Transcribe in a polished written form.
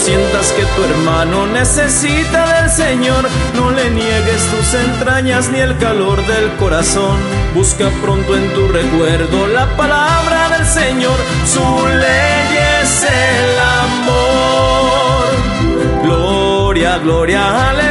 sientas que tu hermano necesita del Señor, no le niegues tus entrañas ni el calor del corazón. Busca pronto en tu recuerdo la palabra del Señor, su ley es el amor. Gloria, gloria, aleluya.